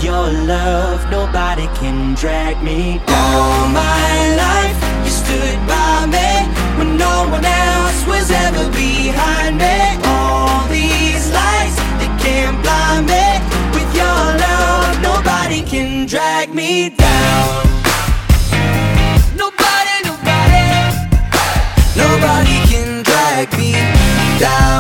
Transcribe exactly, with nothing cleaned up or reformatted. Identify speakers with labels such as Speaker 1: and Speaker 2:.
Speaker 1: your love, nobody can drag me down. All my life you stood by me when no one else was ever behind me. All these lights, they can't blind me. With your love, nobody can drag me down. Nobody, nobody, nobody can drag me down.